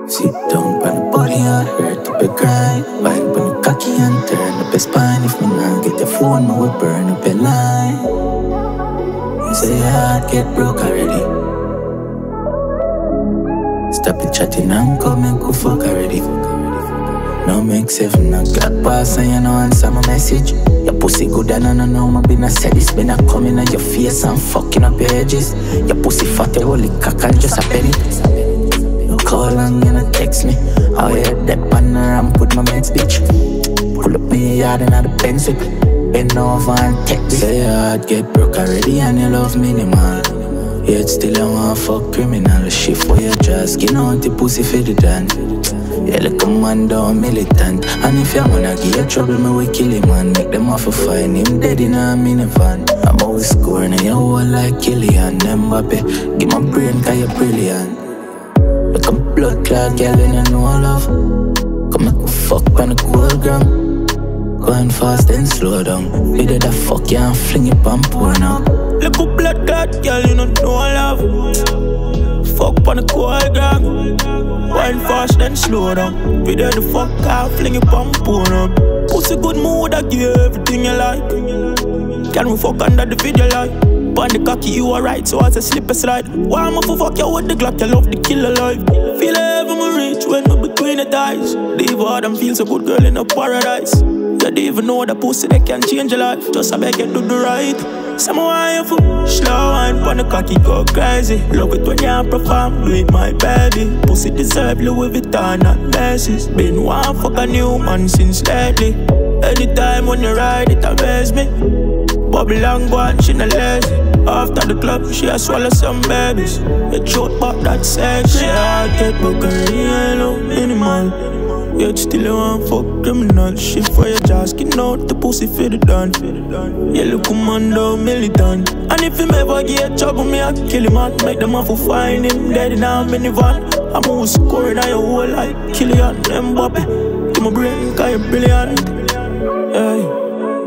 Sit down on the body and hurt up a grind. Wine on the cocky and turn up a spine. If me not get the phone, me will burn up a line. You say your heart get broke already. Stop the chatting and come and go fuck already. No make seven, I got pass and you know answer my message. Your pussy good and I don't know my been a said this. Been a coming at your face and fucking up your edges. Your pussy fat, your holy cock and just a penny. You call and you know text me. How you head that banner and put my meds bitch. Pull up me yard and the pencil. Bend over and text. Say your heart get broke already and you love minimal. Yet still I want fuck criminal. Shift for your jaw, skin out the pussy for the dance. Yeah, like a man down militant. And if you wanna give you trouble, me will kill him and make them off a find him dead in a minivan. I'm always scoring and you all like Kylian Mbappe. Give my brain cause you're brilliant. Like a blood clot girl and you know love. Come make me fuck on the cold ground. Going fast and slow down. We did a fuck you and fling it and pour now. Like a blood clot girl, you don't know love. Fuck on the cold ground. Wine fast then slow down. We did the fuck out, fling it and pour up. Pussy good mood, I give you everything you like. Can we fuck under the video light? On the cocky you alright, so as a slip a slide. Why am I for fuck you with the Glock, you love the kill alive. Feel heaven me reach when we between the thighs. Leave all them feel so good girl in a paradise. You don't even know the pussy they can change your life. Just I beg you do the right. Some wine for slow wine, on the cocky go crazy. Love it when you perform, do it my baby. Pussy deserve Louis Vuitton and Macy's. Been one fuck a new man since lately. Anytime when you ride it amaze me. Bubble and go and she no lazy. After the club she a swallow some babies. You choke back that sex. She a get broke and real minimal. Yet still you want fuck criminal. Shit for your jaw, skin out the pussy for the done. You look commando militant. And if him ever get trouble, me I kill him and make them off find him dead in a minivan. I'm who's scoring on your whole like Kylian Mbappe. Give my brain cause you're brilliant. Hey.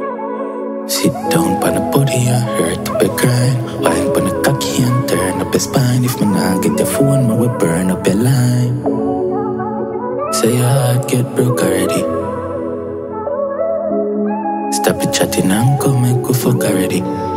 Sit down on the body and hurt up a grind. Wine on the cocky and turn up a spine. If me not get the phone, me will burn up a line. Say your heart get broke already. Stop the chatting and come and go fuck already.